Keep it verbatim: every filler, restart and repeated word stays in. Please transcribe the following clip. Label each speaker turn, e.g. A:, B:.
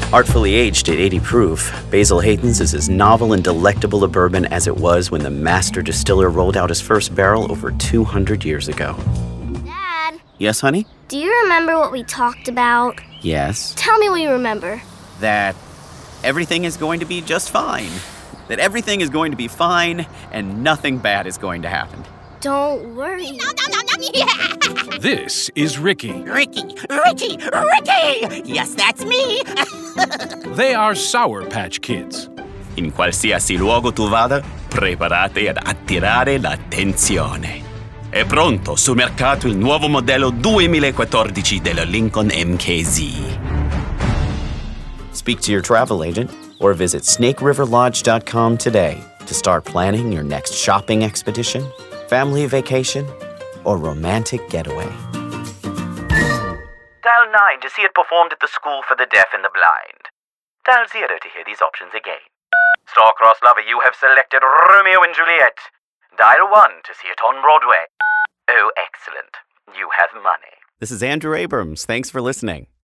A: Artfully aged at eighty proof, Basil Hayden's is as novel and delectable a bourbon as it was when the master distiller rolled out his first barrel over two hundred years ago.
B: Dad?
A: Yes, honey?
B: Do you remember what we talked about?
A: Yes.
B: Tell me what you remember.
A: That everything is going to be just fine. That everything is going to be fine and nothing bad is going to happen.
B: Don't worry.
C: No, no, no, no, yeah.
D: This is Ricky.
C: Ricky, Ricky, Ricky! Yes, that's me!
D: They are Sour Patch Kids.
E: In qualsiasi luogo tu vada, preparate ad attirare l'attenzione. È pronto sul mercato il nuovo modello duemilaquattordici della Lincoln M K Z.
A: Speak to your travel agent or visit snake river lodge dot com today to start planning your next shopping expedition, family vacation, or romantic getaway.
F: Dial nine to see it performed at the School for the Deaf and the Blind. Dial zero to hear these options again. Star-Crossed Lover, you have selected Romeo and Juliet. Dial one to see it on Broadway. Oh, excellent. You have money.
A: This is Andrew Abrams. Thanks for listening.